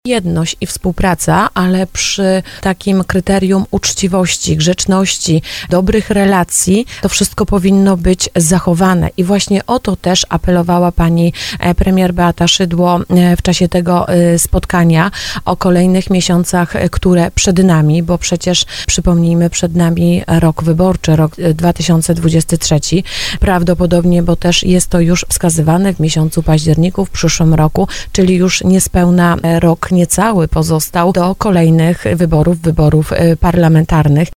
jedność i współpraca, ale przy takim kryterium uczciwości, grzeczności, dobrych relacji, to wszystko powinno być zachowane. I właśnie o to też apelowała pani premier Beata Szydło w czasie tego spotkania o kolejnych miesiącach, które przed nami, bo przecież przypomnijmy, przed nami rok wyborczy, rok 2023. Prawdopodobnie, bo też jest to już wskazywane w miesiącu październiku w przyszłym roku, czyli już niespełna rok niecały pozostał do kolejnych wyborów parlamentarnych.